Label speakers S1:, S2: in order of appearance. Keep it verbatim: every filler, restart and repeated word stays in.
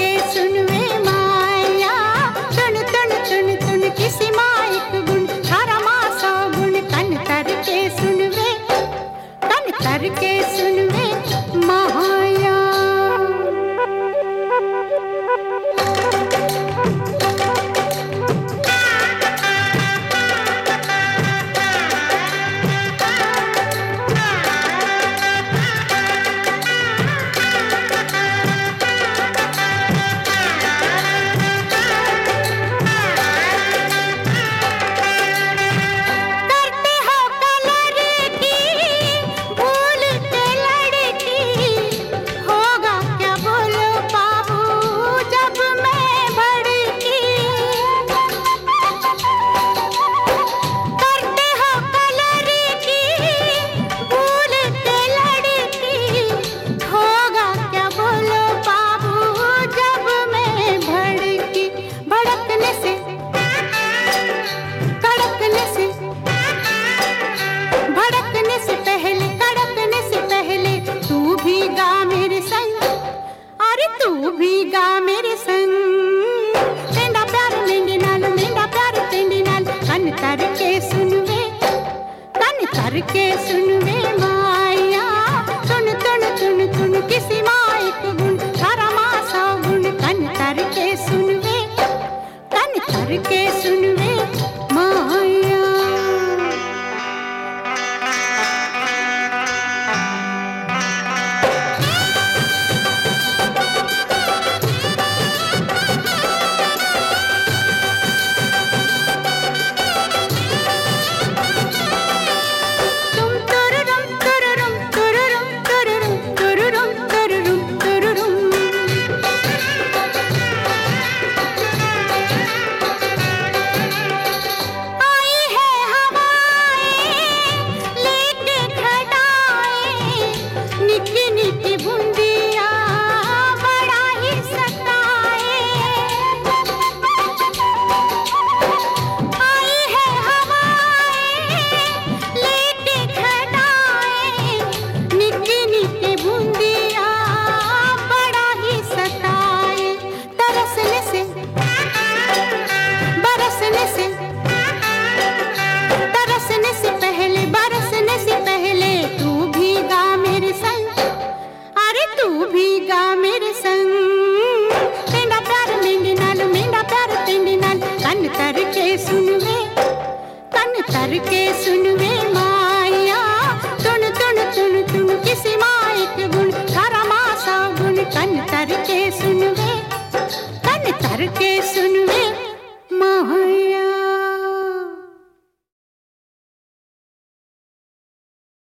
S1: के सुनवे माया, तुन तुन तुन तुन किसी माइक गुण थारा मासा गुण कन कर के सुनवे, कन कर के सुनवे माया। तू भी गा मेरे संग, तेंदा प्यार मेंदे नाल, मेंदा प्यार तेंदे नाल, कन कर के सुनवे, कन कर के सुनवे माया, तुन तुन तुन तुन किसी माइक गुण थारा मासा गुण कन कर के सुनवे, कन कर के सुनवे माया। कन कर के सुनवे, कन कर के सुनवे